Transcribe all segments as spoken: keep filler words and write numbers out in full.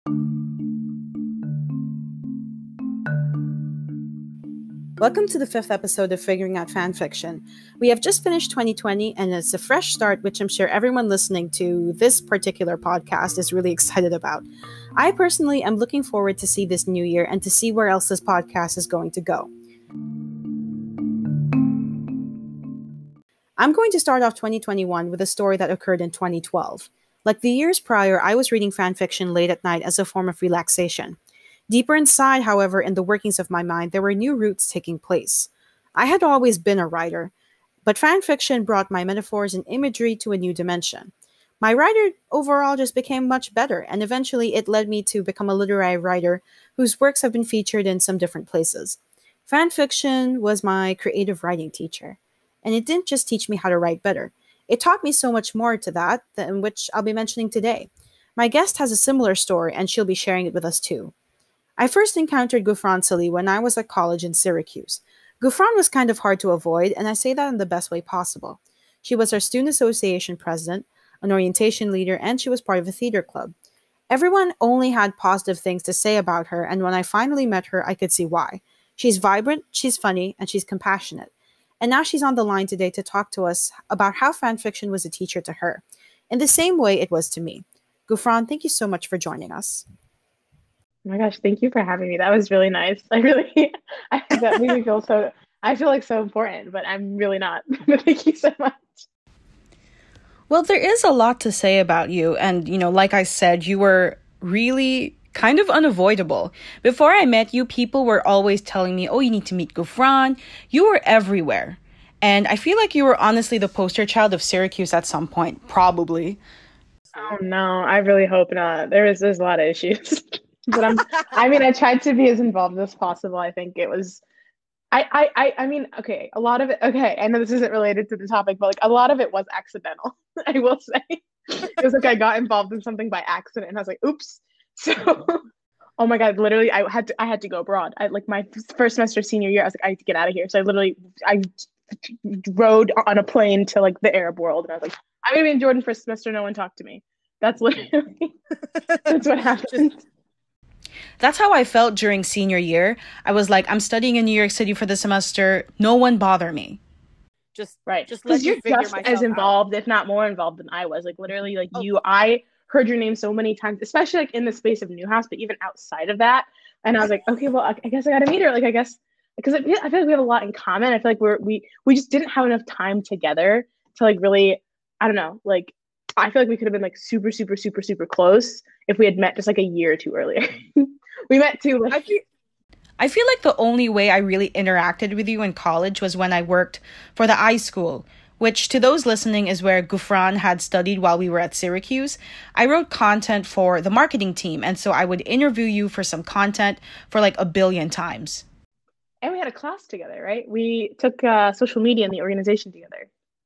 Welcome to the fifth episode of Figuring Out Fanfiction. We have just finished twenty twenty, and it's a fresh start, which I'm sure everyone listening to this particular podcast is really excited about. I personally am looking forward to see this new year and to see where else this podcast is going to go. I'm going to start off twenty twenty-one with a story that occurred in twenty twelve. Like the years prior, I was reading fanfiction late at night as a form of relaxation. Deeper inside, however, in the workings of my mind, there were new roots taking place. I had always been a writer, but fanfiction brought my metaphors and imagery to a new dimension. My writer overall just became much better, and eventually it led me to become a literary writer whose works have been featured in some different places. Fanfiction was my creative writing teacher, and it didn't just teach me how to write better. It taught me so much more to that, than which I'll be mentioning today. My guest has a similar story, and she'll be sharing it with us too. I first encountered Gufran Salih when I was at college in Syracuse. Gufran was kind of hard to avoid, and I say that in the best way possible. She was our student association president, an orientation leader, and she was part of a theater club. Everyone only had positive things to say about her, and when I finally met her, I could see why. She's vibrant, she's funny, and she's compassionate. And now she's on the line today to talk to us about how fanfiction was a teacher to her, in the same way it was to me. Gufran, thank you so much for joining us. Oh my gosh, thank you for having me. That was really nice. I really, I, that made me feel so, I feel like so important, but I'm really not. But thank you so much. Well, there is a lot to say about you. And, you know, like I said, you were really kind of unavoidable. Before I met you, people were always telling me, oh, you need to meet Gufran. You were everywhere. And I feel like you were honestly the poster child of Syracuse at some point, probably. Oh, no, I really hope not. There is, there's a lot of issues. But I'm, I mean, I tried to be as involved as possible. I think it was, I, I, I, I mean, okay, a lot of it, okay, I know this isn't related to the topic, but like a lot of it was accidental, I will say. It was like I got involved in something by accident and I was like, oops. So, oh my God, literally, I had to, I had to go abroad. I like my first semester senior year, I was like, I had to get out of here. So I literally, I rode on a plane to like the Arab world. And I was like, I'm gonna be in Jordan for a semester, no one talked to me. That's literally, that's what happened. That's how I felt during senior year. I was like, I'm studying in New York City for the semester. No one bother me. Just right. Just let you figure just as involved, out. If not more involved than I was. Like literally, like oh. you, I heard your name so many times, especially like in the space of Newhouse, but even outside of that. And I was like, okay, well, I, I guess I got to meet her. Like, I guess because I, I feel like we have a lot in common. I feel like we're we we just didn't have enough time together to like really, I don't know, like. I feel like we could have been like super, super, super, super close if we had met just like a year or two earlier. We met too. Like- I, feel, I feel like the only way I really interacted with you in college was when I worked for the iSchool, which to those listening is where Gufran had studied while we were at Syracuse. I wrote content for the marketing team, and so I would interview you for some content for like a billion times. And we had a class together, right? We took uh, social media in the organization together.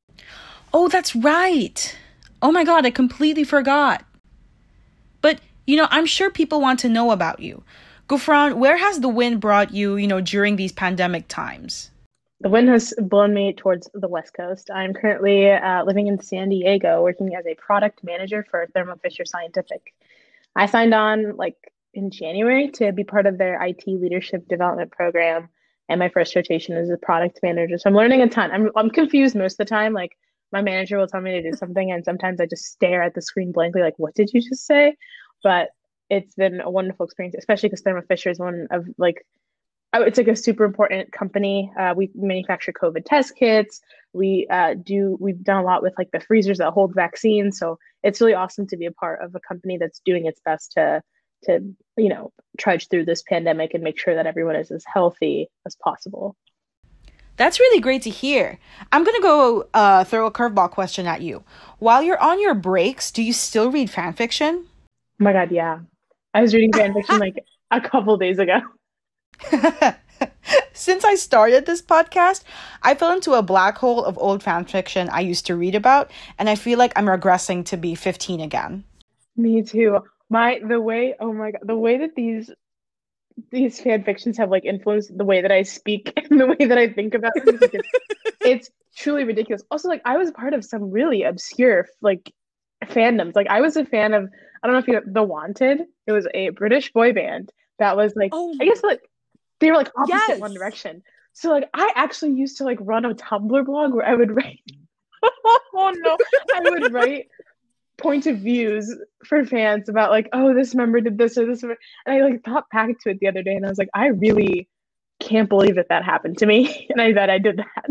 Oh, that's right. Oh my God, I completely forgot. But, you know, I'm sure people want to know about you. Gufran, where has the wind brought you, you know, during these pandemic times? The wind has blown me towards the West Coast. I'm currently uh, living in San Diego, working as a product manager for Thermo Fisher Scientific. I signed on like in January to be part of their I T leadership development program. And my first rotation is a product manager. So I'm learning a ton. I'm I'm confused most of the time. Like, my manager will tell me to do something, and sometimes I just stare at the screen blankly, like, what did you just say? But it's been a wonderful experience, especially because Thermo Fisher is one of, like, oh, it's like a super important company. Uh, we manufacture COVID test kits. We uh, do, we've done a lot with, like, the freezers that hold vaccines. So it's really awesome to be a part of a company that's doing its best to, to you know, trudge through this pandemic and make sure that everyone is as healthy as possible. That's really great to hear. I'm going to go uh, throw a curveball question at you. While you're on your breaks, do you still read fan fiction? Oh my God, yeah. I was reading fan fiction like a couple days ago. Since I started this podcast, I fell into a black hole of old fan fiction I used to read about, and I feel like I'm regressing to be fifteen again. Me too. My, the way, oh my God, the way that these these fan fictions have like influenced the way that I speak and the way that I think about them. It's, it's truly ridiculous. Also, like I was part of some really obscure like fandoms. Like I was a fan of I don't know if you The Wanted. It was a British boy band that was like, Oh, I guess like they were like opposite yes. One Direction. So like I actually used to like run a Tumblr blog where I would write oh no, I would write point of views for fans about like, oh, this member did this or this, and I like thought back to it the other day, and I was like, I really can't believe that that happened to me, and I bet I did that.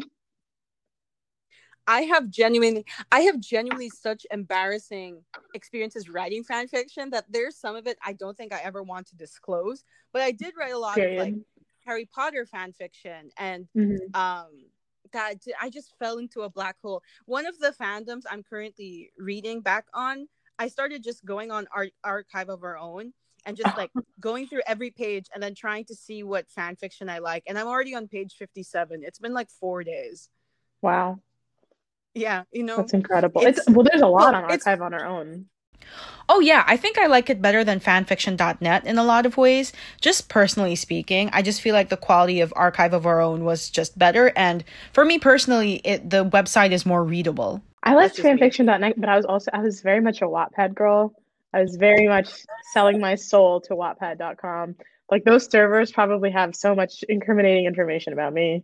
I have genuinely, I have genuinely such embarrassing experiences writing fan fiction that there's some of it I don't think I ever want to disclose. But I did write a lot Period. of like Harry Potter fan fiction, and mm-hmm. um, that I just fell into a black hole. One of the fandoms I'm currently reading back on, I started just going on our Archive of Our Own and just like going through every page and then trying to see what fan fiction I like. And I'm already on page fifty-seven. It's been like four days. Wow. Yeah, you know, that's incredible. It's, it's well, there's a lot well, on Archive on Our Own. Oh yeah, I think I like it better than fanfiction dot net in a lot of ways. Just personally speaking, I just feel like the quality of Archive of Our Own was just better, and for me personally, it the website is more readable. I liked fanfiction dot net, but I was also I was very much a Wattpad girl. I was very much selling my soul to Wattpad dot com. Like those servers probably have so much incriminating information about me.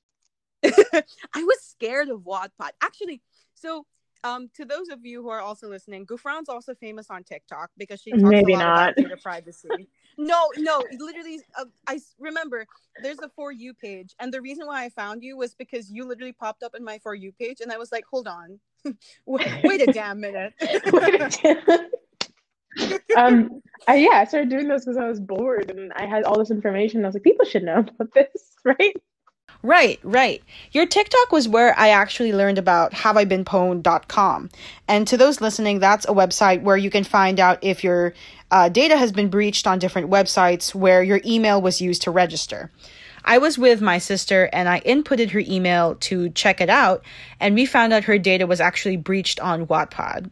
I was scared of Wattpad. Actually, so um, to those of you who are also listening, Gouffran's also famous on TikTok because she talks Maybe a lot not. about data privacy. No, no, literally, uh, I remember there's a For You page, and the reason why I found you was because you literally popped up in my For You page, and I was like, hold on, wait a damn minute. Wait a damn. um, I, yeah, I started doing this because I was bored, and I had all this information. I was like, people should know about this, right? Right, right. Your TikTok was where I actually learned about have I been pwned dot com. And to those listening, that's a website where you can find out if your uh, data has been breached on different websites where your email was used to register. I was with my sister and I inputted her email to check it out, and we found out her data was actually breached on Wattpad.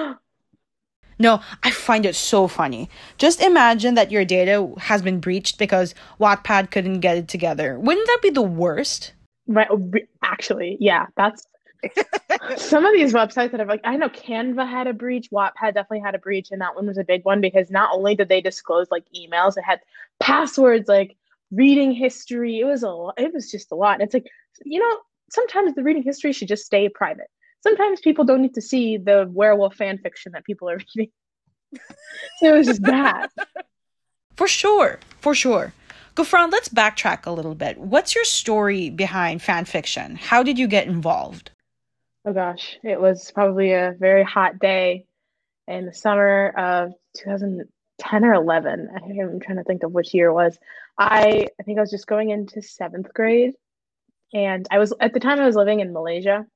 No, I find it so funny. Just imagine that your data has been breached because Wattpad couldn't get it together. Wouldn't that be the worst? Right. Actually, yeah, that's some of these websites that have like, I know Canva had a breach, Wattpad definitely had a breach, and that one was a big one because not only did they disclose like emails, it had passwords, like reading history. It was a lot. It was just a lot. It's like, you know, sometimes the reading history should just stay private. Sometimes people don't need to see the werewolf fan fiction that people are reading. So it was just that. For sure. For sure. Gouffran, let's backtrack a little bit. What's your story behind fan fiction? How did you get involved? Oh gosh, it was probably a very hot day in the summer of two thousand ten or eleven. I think I'm trying to think of which year it was. I, I think I was just going into seventh grade. And I was, at the time I was living in Malaysia.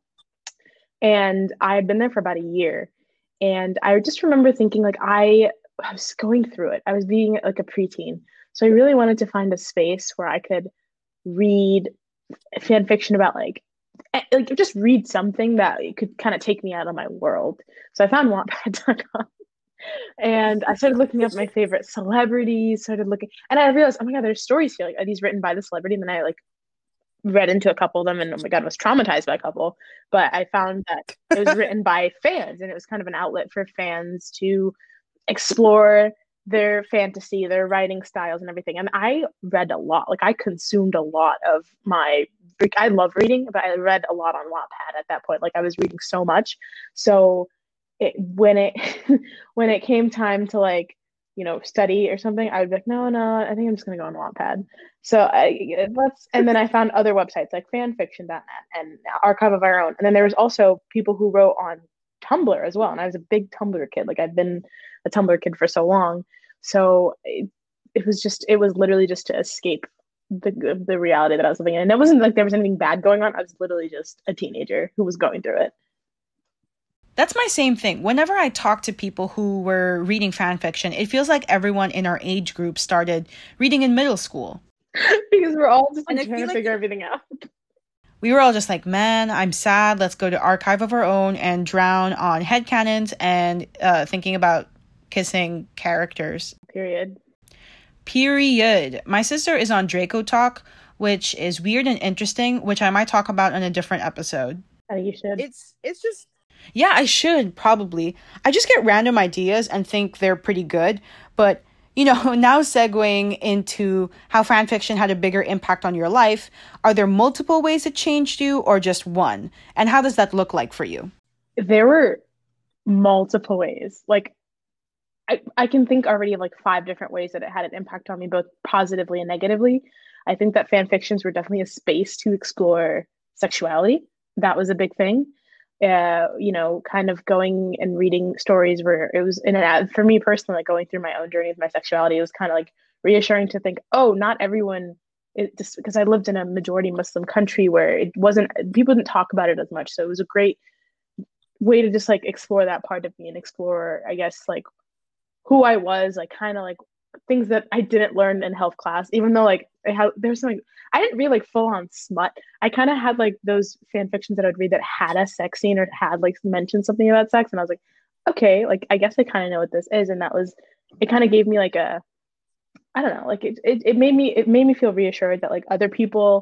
And I had been there for about a year. And I just remember thinking like I, I was going through it. I was being like a preteen. So I really wanted to find a space where I could read fan fiction about like, like just read something that could kind of take me out of my world. So I found Wattpad dot com. And I started looking up my favorite celebrities, started looking, and I realized, oh my God, there's stories here. Like, are these written by the celebrity? And then I like read into a couple of them and oh my God, was traumatized by a couple. But I found that it was written by fans, and it was kind of an outlet for fans to explore their fantasy, their writing styles and everything. And I read a lot. Like I consumed a lot of my, I love reading, but I read a lot on Wattpad at that point. Like I was reading so much. So it, when it, when it came time to like, you know, study or something, I would be like, no, no, I think I'm just going to go on Wattpad. So I, let's, and then I found other websites like fanfiction dot net and Archive of Our Own. And then there was also people who wrote on Tumblr as well. And I was a big Tumblr kid. Like I've been a Tumblr kid for so long. So it, it was just, it was literally just to escape the the reality that I was living in. And it wasn't like there was anything bad going on. I was literally just a teenager who was going through it. That's my same thing. Whenever I talk to people who were reading fan fiction, it feels like everyone in our age group started reading in middle school. Because we're all just like, And I trying feel to like- figure everything out. We were all just like, man, I'm sad. Let's go to Archive of Our Own and drown on headcanons and uh, thinking about kissing characters. Period. Period. My sister is on Draco Talk, which is weird and interesting, which I might talk about in a different episode. I think you should. It's it's just Yeah, I should probably. I just get random ideas and think they're pretty good. But, you know, now segueing into how fan fiction had a bigger impact on your life, are there multiple ways it changed you or just one? And how does that look like for you? There were multiple ways. Like, I, I can think already of like five different ways that it had an impact on me, both positively and negatively. I think that fan fictions were definitely a space to explore sexuality. That was a big thing. Uh, you know, kind of going and reading stories where it was in an ad for me personally, like going through my own journey with my sexuality, it was kind of like reassuring to think, oh, not everyone, it just because I lived in a majority Muslim country where it wasn't, people didn't talk about it as much. So it was a great way to just like explore that part of me and explore, I guess, like who I was, like kind of like things that I didn't learn in health class, even though like I had there's something I didn't read like full on smut. I kind of had like those fan fictions that I'd read that had a sex scene or had like mentioned something about sex, and I was like, okay, like I guess I kind of know what this is, and that was it. Kind of gave me like a, I don't know, like it, it it made me it made me feel reassured that like other people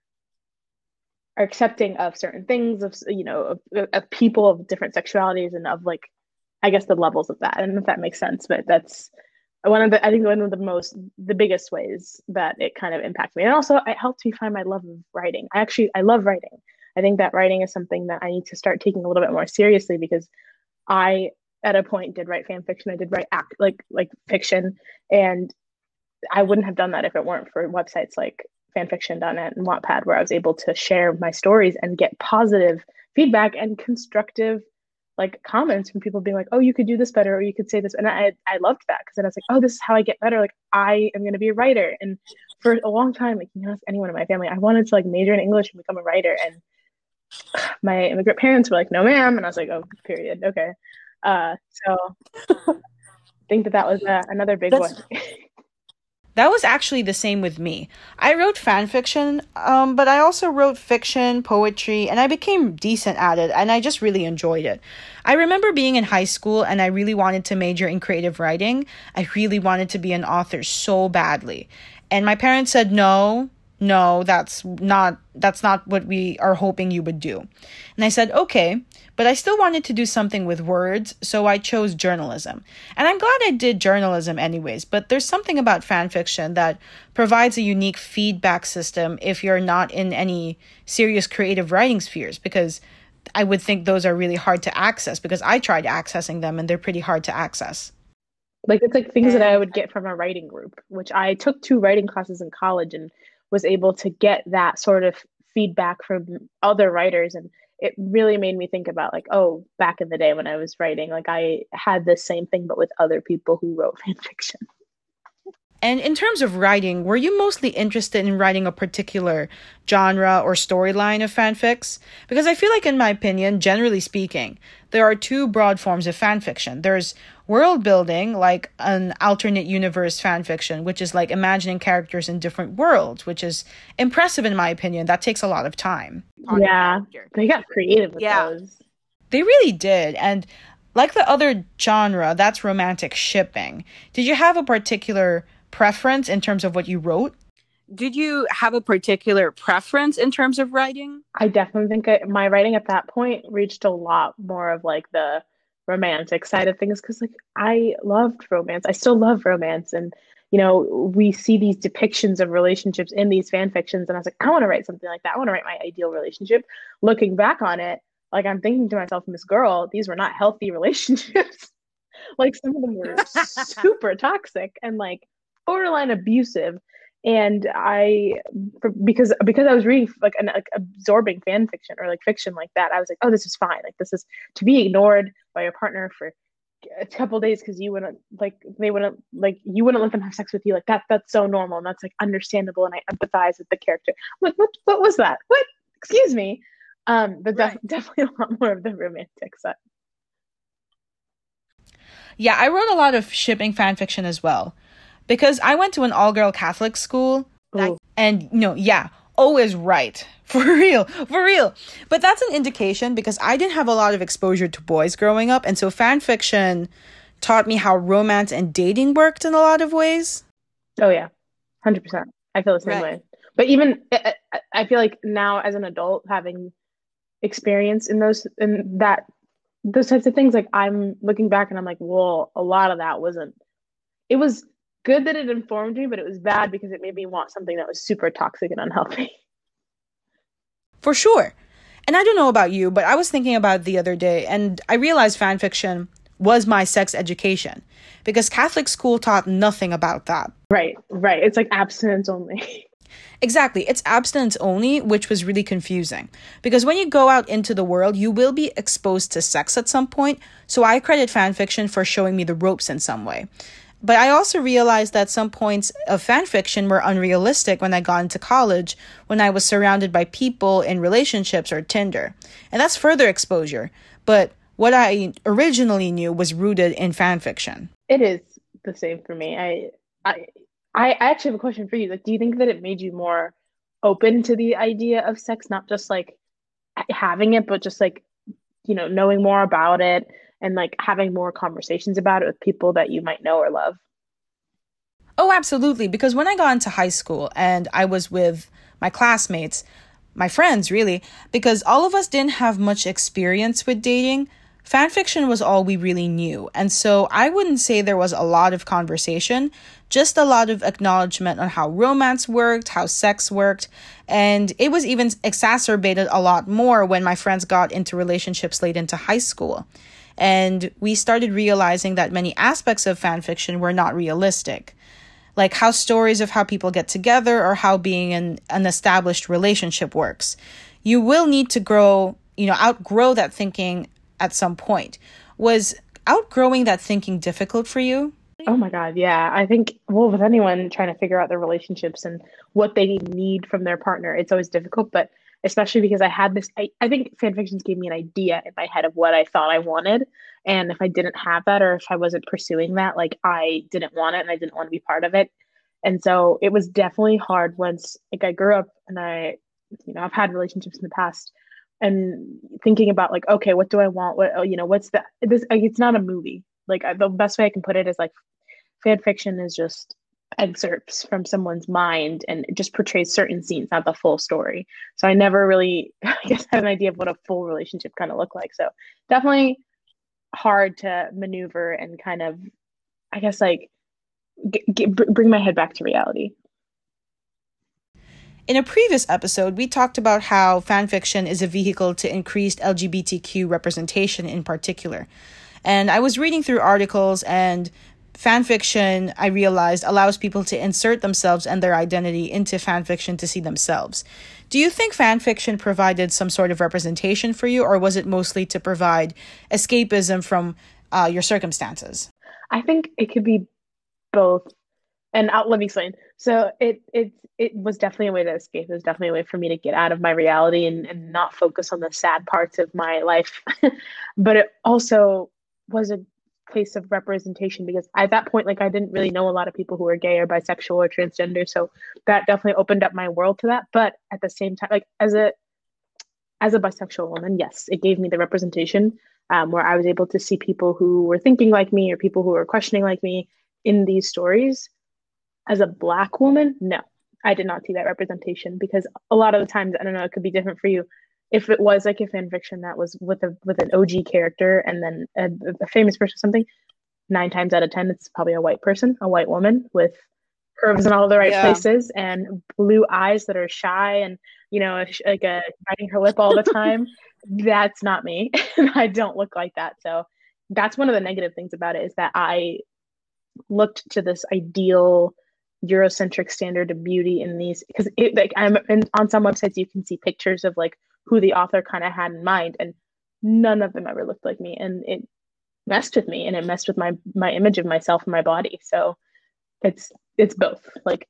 are accepting of certain things, of you know, of, of people of different sexualities and of like, I guess the levels of that. I don't know if that makes sense, but that's one of the, I think one of the most, the biggest ways that it kind of impacted me. And also it helped me find my love of writing. I actually, I love writing. I think that writing is something that I need to start taking a little bit more seriously because I, at a point, did write fan fiction. I did write act like, like fiction. And I wouldn't have done that if it weren't for websites like fanfiction dot net and Wattpad, where I was able to share my stories and get positive feedback and constructive like comments from people being like, oh, you could do this better, or you could say this. And I I loved that because then I was like, oh, this is how I get better. Like I am going to be a writer. And for a long time, like you can ask anyone in my family, I wanted to like major in English and become a writer. And my immigrant parents were like, no, ma'am. And I was like, oh, period. Okay. Uh, so I think that that was uh, another big That's- one. That was actually the same with me. I wrote fan fiction, um, but I also wrote fiction, poetry, and I became decent at it, and I just really enjoyed it. I remember being in high school, and I really wanted to major in creative writing. I really wanted to be an author so badly. And my parents said, no, no, that's not, that's not what we are hoping you would do. And I said, okay. But I still wanted to do something with words, so I chose journalism. And I'm glad I did journalism anyways, but there's something about fan fiction that provides a unique feedback system if you're not in any serious creative writing spheres, because I would think those are really hard to access because I tried accessing them and they're pretty hard to access. Like it's like things that I would get from a writing group, which I took two writing classes in college and was able to get that sort of feedback from other writers. And it really made me think about like, oh, back in the day when I was writing, like I had this same thing, but with other people who wrote fan fiction. And in terms of writing, were you mostly interested in writing a particular genre or storyline of fanfics? Because I feel like, in my opinion, generally speaking, there are two broad forms of fanfiction. There's world building, like an alternate universe fanfiction, which is like imagining characters in different worlds, which is impressive in my opinion. That takes a lot of time. Yeah, they got creative with Yeah. those. They really did. And like the other genre, that's romantic shipping. Did you have a particular preference in terms of what you wrote? Did you have a particular preference in terms of writing? I definitely think I, my writing at that point reached a lot more of like the romantic side of things because like I loved romance. I still love romance, and you know we see these depictions of relationships in these fan fictions, and I was like, I want to write something like that. I want to write my ideal relationship. Looking back on it, like I'm thinking to myself, Miss Girl, these were not healthy relationships. Like some of them were super toxic and like borderline abusive. And I, for, because because I was reading like an like, absorbing fan fiction or like fiction like that, I was like, oh, this is fine. Like this is to be ignored by your partner for a couple days because you wouldn't like they wouldn't like you wouldn't let them have sex with you. Like that that's so normal and that's like understandable. And I empathize with the character. What what what was that? What? Excuse me. Um, but def- Right. definitely a lot more of the romantic side. Yeah, I wrote a lot of shipping fan fiction as well. Because I went to an all-girl Catholic school, Ooh. and, you know, yeah, O is right. For real, for real. But that's an indication because I didn't have a lot of exposure to boys growing up, and so fan fiction taught me how romance and dating worked in a lot of ways. Oh yeah, one hundred percent. I feel the same Right. way. But even I, I- I feel like now as an adult having experience in those in that those types of things, like I'm looking back and I'm like, well, a lot of that wasn't, it was good that it informed me, but it was bad because it made me want something that was super toxic and unhealthy. For sure. And I don't know about you, but I was thinking about it the other day, and I realized fan fiction was my sex education because Catholic school taught nothing about that. Right, right. It's like abstinence only. Exactly. It's abstinence only, which was really confusing. Because when you go out into the world, you will be exposed to sex at some point. So I credit fanfiction for showing me the ropes in some way. But I also realized that some points of fanfiction were unrealistic when I got into college, when I was surrounded by people in relationships or Tinder. And that's further exposure. But what I originally knew was rooted in fanfiction. It is the same for me. I, I, I actually have a question for you. Like, do you think that it made you more open to the idea of sex, not just like having it, but just like, you know, knowing more about it and like having more conversations about it with people that you might know or love? Oh, absolutely. Because when I got into high school and I was with my classmates, my friends, really, because all of us didn't have much experience with dating, fanfiction was all we really knew. And so I wouldn't say there was a lot of conversation, just a lot of acknowledgement on how romance worked, how sex worked. And it was even exacerbated a lot more when my friends got into relationships late into high school. And we started realizing that many aspects of fanfiction were not realistic, like how stories of how people get together or how being in an established relationship works. You will need to grow, you know, outgrow that thinking at some point. Was outgrowing that thinking difficult for you? Oh my God, yeah. I think, well, with anyone trying to figure out their relationships and what they need from their partner, it's always difficult. But especially because I had this, I, I think fan fictions gave me an idea in my head of what I thought I wanted. And if I didn't have that, or if I wasn't pursuing that, like I didn't want it and I didn't want to be part of it. And so it was definitely hard once, like I grew up and I, you know, I've had relationships in the past and thinking about like, okay, what do I want? What, oh, you know, what's the, this, like, it's not a movie. Like I, the best way I can put it is like fan fiction is just excerpts from someone's mind and it just portrays certain scenes, not the full story. So I never really, I guess, had an idea of what a full relationship kind of looked like. So definitely hard to maneuver and kind of, I guess, like get, get, bring my head back to reality. In a previous episode, we talked about how fanfiction is a vehicle to increased L G B T Q representation in particular. And I was reading through articles, and fanfiction, I realized, allows people to insert themselves and their identity into fanfiction to see themselves. Do you think fanfiction provided some sort of representation for you, or was it mostly to provide escapism from uh, your circumstances? I think it could be both. And I'll, let me explain. So it it it was definitely a way to escape. It was definitely a way for me to get out of my reality and, and not focus on the sad parts of my life. But it also was a place of representation because at that point, like I didn't really know a lot of people who were gay or bisexual or transgender. So that definitely opened up my world to that. But at the same time, like as a as a bisexual woman, yes, it gave me the representation um, where I was able to see people who were thinking like me or people who were questioning like me in these stories. As a Black woman, no, I did not see that representation because a lot of the times, I don't know, it could be different for you. If it was like a fan fiction that was with a with an O G character and then a, a famous person or something, nine times out of ten, it's probably a white person, a white woman with curves in all the right yeah. places and blue eyes that are shy and, you know, like a, biting her lip all the time. That's not me. I don't look like that. So that's one of the negative things about it is that I looked to this ideal Eurocentric standard of beauty in these because it like I'm in, on some websites you can see pictures of like who the author kind of had in mind and none of them ever looked like me and it messed with me and it messed with my my image of myself and my body. So it's it's both like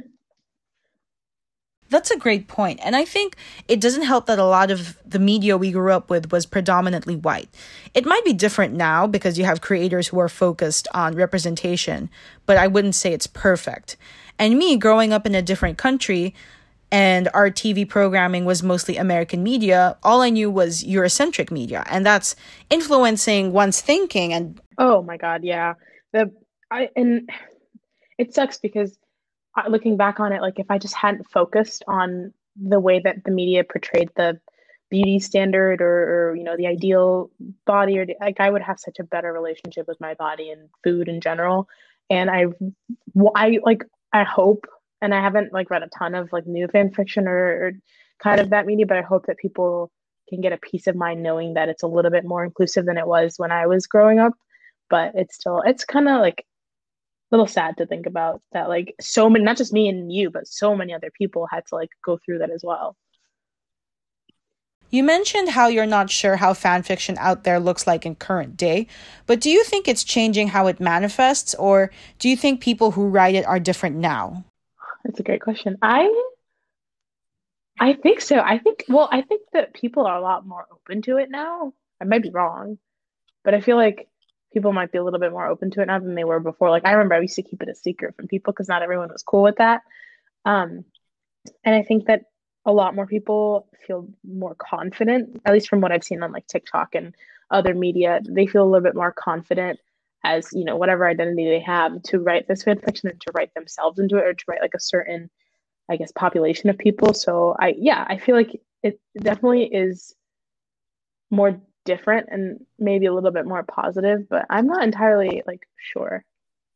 That's a great point. And I think it doesn't help that a lot of the media we grew up with was predominantly white. It might be different now because you have creators who are focused on representation, but I wouldn't say it's perfect. And me, growing up in a different country, and our T V programming was mostly American media, all I knew was Eurocentric media. And that's influencing one's thinking. And oh my God, yeah. The I and it sucks because looking back on it, like if I just hadn't focused on the way that the media portrayed the beauty standard or, or you know the ideal body, or like I would have such a better relationship with my body and food in general. And I I like I hope, and I haven't like read a ton of like new fan fiction or, or kind of that media, but I hope that people can get a peace of mind knowing that it's a little bit more inclusive than it was when I was growing up. But it's still, it's kind of like a little sad to think about that, like so many, not just me and you, but so many other people had to like go through that as well. You mentioned how you're not sure how fan fiction out there looks like in current day, but do you think it's changing how it manifests, or do you think people who write it are different now? That's a great question. I I think so. I think, well, I think that people are a lot more open to it now. I might be wrong, but I feel like people might be a little bit more open to it now than they were before. Like I remember I used to keep it a secret from people because not everyone was cool with that. Um, and I think that a lot more people feel more confident, at least from what I've seen on like TikTok and other media. They feel a little bit more confident as, you know, whatever identity they have to write this fan fiction and to write themselves into it, or to write like a certain, I guess, population of people. So I, yeah, I feel like it definitely is more different and maybe a little bit more positive, but I'm not entirely like sure.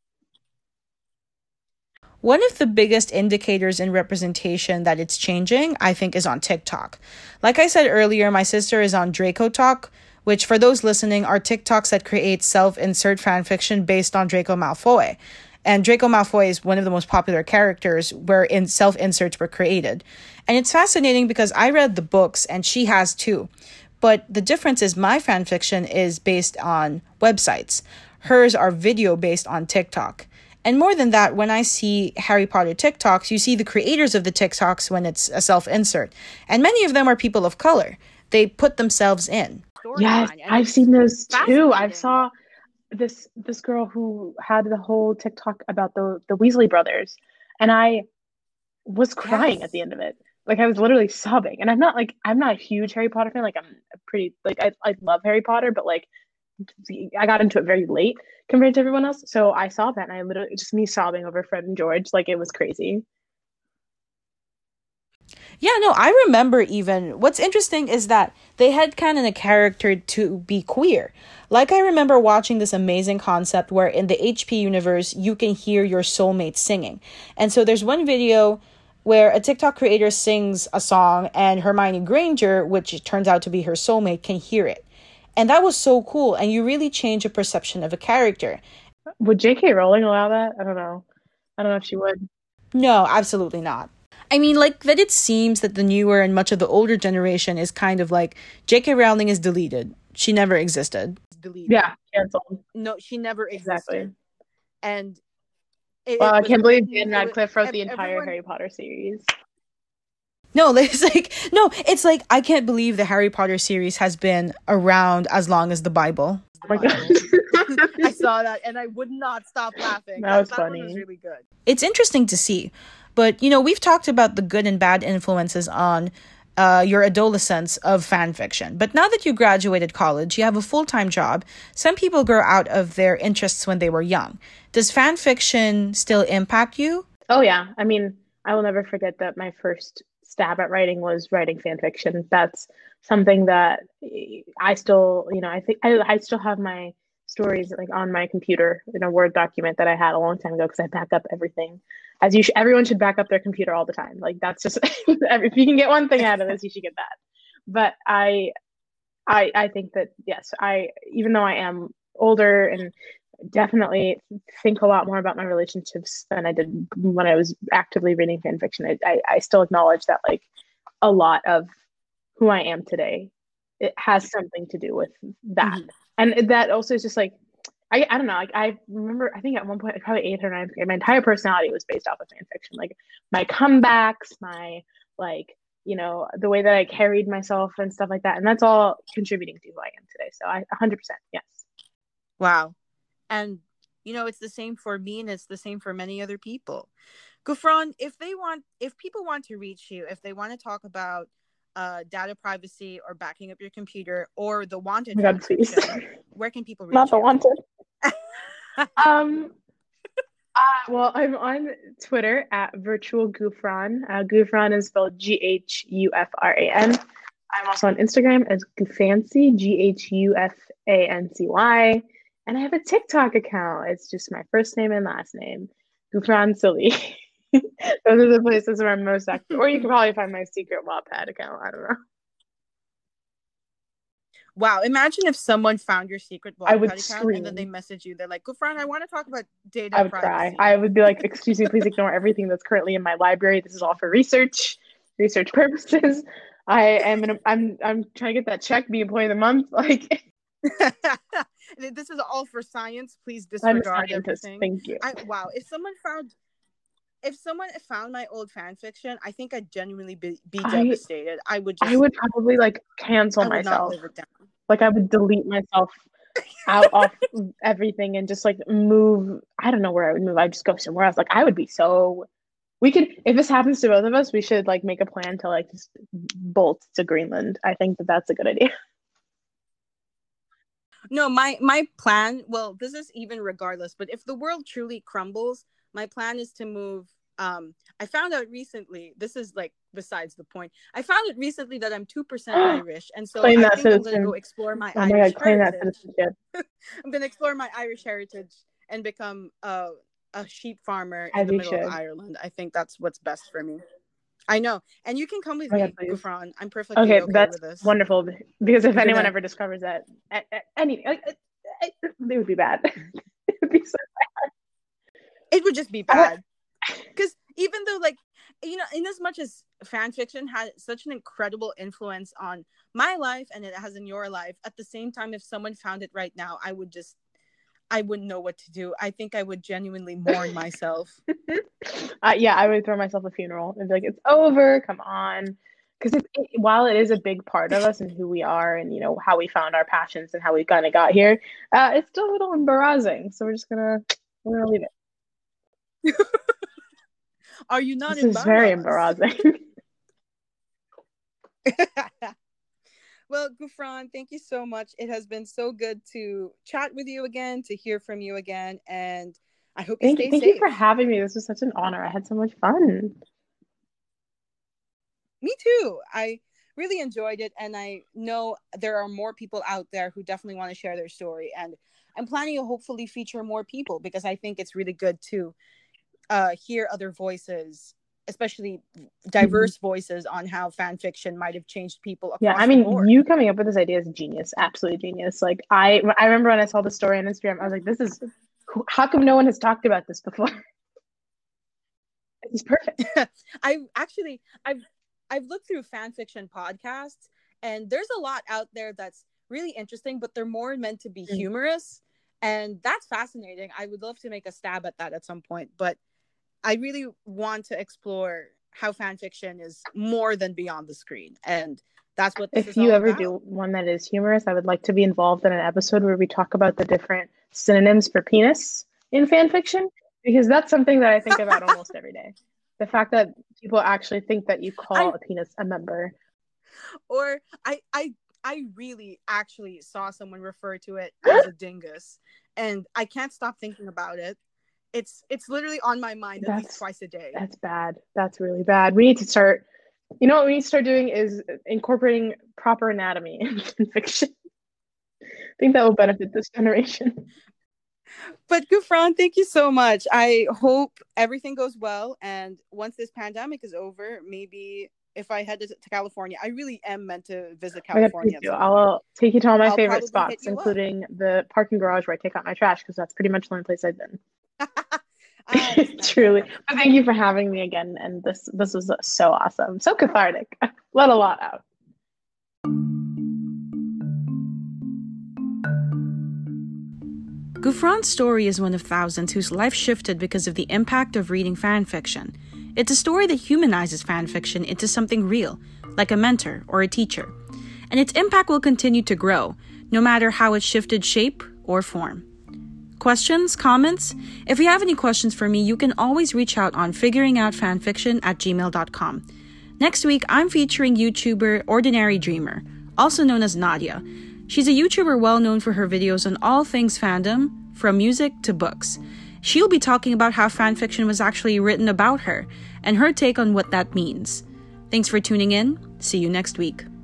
One of the biggest indicators in representation that it's changing, I think, is on TikTok. Like I said earlier, my sister is on Draco Talk, which for those listening are TikToks that create self-insert fanfiction based on Draco Malfoy. And Draco Malfoy is one of the most popular characters where in self-inserts were created. And it's fascinating because I read the books and she has too. But the difference is my fanfiction is based on websites. Hers are video based on TikTok. And more than that, when I see Harry Potter TikToks, you see the creators of the TikToks when it's a self-insert. And many of them are people of color. They put themselves in. Yes, I've seen those too. I saw this this girl who had the whole TikTok about the the Weasley brothers, and I was crying yes. at the end of it. Like I was literally sobbing. And I'm not like I'm not a huge Harry Potter fan. Like I'm pretty like I I love Harry Potter, but like I got into it very late compared to everyone else. So I saw that and I literally just me sobbing over Fred and George. Like it was crazy. Yeah, no, I remember even what's interesting is that they had kind of a character to be queer. Like I remember watching this amazing concept where in the H P universe, you can hear your soulmate singing. And so there's one video where a TikTok creator sings a song and Hermione Granger, which turns out to be her soulmate, can hear it. And that was so cool. And you really change a perception of a character. Would J K Rowling allow that? I don't know. I don't know if she would. No, absolutely not. I mean, like, that it seems that the newer and much of the older generation is kind of like, J K Rowling is deleted. She never existed. Deleted. Yeah, canceled. No, she never existed. Exactly. And it, well, it I can't believe Dan Radcliffe wrote the entire everyone... Harry Potter series. No, it's like, no, it's like, I can't believe the Harry Potter series has been around as long as the Bible. Oh my God. I saw that and I would not stop laughing. That was that funny. One was really good. It's interesting to see. But, you know, we've talked about the good and bad influences on uh, your adolescence of fan fiction. But now that you graduated college, you have a full-time job. Some people grow out of their interests when they were young. Does fan fiction still impact you? Oh, yeah. I mean, I will never forget that my first stab at writing was writing fan fiction. That's something that I still, you know, I think I, I still have my stories like on my computer in a Word document that I had a long time ago because I back up everything. As you, sh- everyone should back up their computer all the time. Like that's just if you can get one thing out of this, you should get that. But I, I, I think that yes, I even though I am older and definitely think a lot more about my relationships than I did when I was actively reading fan fiction. I, I, I still acknowledge that like a lot of who I am today, it has something to do with that, mm-hmm. and that also is just like. I, I don't know, like I remember, I think at one point, probably eighth or ninth grade, my entire personality was based off of fan fiction. Like my comebacks, my, like, you know, the way that I carried myself and stuff like that. And that's all contributing to who I am today. So I, one hundred percent, yes. Wow. And, you know, it's the same for me and it's the same for many other people. Gufran, if they want, if people want to reach you, if they want to talk about uh, data privacy or backing up your computer or the wanted, oh God, please. Where can people reach Not the you? wanted. um, uh, well, I'm on Twitter at virtual Gufran. Uh, Gufran is spelled G H U F R A N. I'm also on Instagram as Ghufancy, G H U F A N C Y. And I have a TikTok account. It's just my first name and last name, Gufran Silly. Those are the places where I'm most active. Or you can probably find my secret Wattpad account. I don't know. Wow, imagine if someone found your secret I would Wattpad account scream. and then they message you. They're like, Gufran, I want to talk about data I would privacy. cry. I would be like, excuse me, please ignore everything that's currently in my library. This is all for research, research purposes. I am in a, I'm I'm trying to get that check, be employee of the month. Like This is all for science. Please I'm a disregard scientist. everything. Thank you. I, wow, if someone found if someone found my old fan fiction, I think I'd genuinely be, be I- devastated. I would just I would probably like cancel I would not myself. live it down. Like I would delete myself out off everything and just like move. I don't know where I would move. I'd just go somewhere else. Like I would be so. We could, if this happens to both of us, we should like make a plan to like just bolt to Greenland. I think that that's a good idea. No, my my plan, well, this is even regardless, but if the world truly crumbles, my plan is to move. Um, I found out recently, this is like besides the point. I found out recently that I'm two percent Irish. And so Claim I that think I'm going to citizen. go explore my Oh my Irish god, claim that heritage. citizenship. I'm going to explore my Irish heritage and become a, a sheep farmer in As the you middle should. of Ireland. I think that's what's best for me. I know. And you can come with Oh my me, God, please. Gufran. I'm perfectly Okay, okay, that's with this. wonderful. Because if We're anyone gonna- ever discovers that, a- a- any, uh, uh, uh, it would be bad. It would be so It would just be I- bad. Because even though, like, you know, in as much as fan fiction had such an incredible influence on my life and it has in your life, at the same time, if someone found it right now, I would just, I wouldn't know what to do. I think I would genuinely mourn myself. uh, yeah, I would throw myself a funeral and be like, it's over, come on. Because it, it, while it is a big part of us and who we are and, you know, how we found our passions and how we kind of got here, uh, it's still a little embarrassing. So we're just going to we're gonna leave it. Are you not This is very embarrassing. Well, Gufran, thank you so much. It has been so good to chat with you again, to hear from you again, and I hope you Thank stay you, thank safe. you for having me. This was such an honor. I had so much fun. Me too. I really enjoyed it, and I know there are more people out there who definitely want to share their story, and I'm planning to hopefully feature more people because I think it's really good to uh, hear other voices, especially diverse mm-hmm. voices on how fan fiction might have changed people across yeah, I the mean, board. You coming up with this idea is genius, absolutely genius. Like I, I remember when I saw the story on Instagram, I was like, "This is how come no one has talked about this before?" It's perfect. I actually, I've, I've looked through fan fiction podcasts, and there's a lot out there that's really interesting, but they're more meant to be mm-hmm. humorous, and that's fascinating. I would love to make a stab at that at some point, but I really want to explore how fan fiction is more than beyond the screen. And that's what this if is you all ever about. do one that is humorous, I would like to be involved in an episode where we talk about the different synonyms for penis in fan fiction, because that's something that I think about almost every day. The fact that people actually think that you call I, a penis a member. Or I, I, I really actually saw someone refer to it as a dingus, and I can't stop thinking about it. It's it's literally on my mind at that's, least twice a day. That's bad. That's really bad. We need to start, you know what we need to start doing is incorporating proper anatomy in fiction. I think that will benefit this generation. But Gufran, thank you so much. I hope everything goes well. And once this pandemic is over, maybe if I head to, to California, I really am meant to visit California. Oh, I'll take you to all my I'll favorite spots, including up. the parking garage where I take out my trash, because that's pretty much the only place I've been. uh, Truly. But thank you for having me again. And this this was so awesome. So cathartic. Let a lot out. Gufran's story is one of thousands whose life shifted because of the impact of reading fan fiction. It's a story that humanizes fan fiction into something real, like a mentor or a teacher. And its impact will continue to grow, no matter how it shifted shape or form. Questions? Comments? If you have any questions for me, you can always reach out on figuringoutfanfiction at gmail dot com. Next week, I'm featuring YouTuber Ordinary Dreamer, also known as Nadia. She's a YouTuber well known for her videos on all things fandom, from music to books. She'll be talking about how fanfiction was actually written about her, and her take on what that means. Thanks for tuning in. See you next week.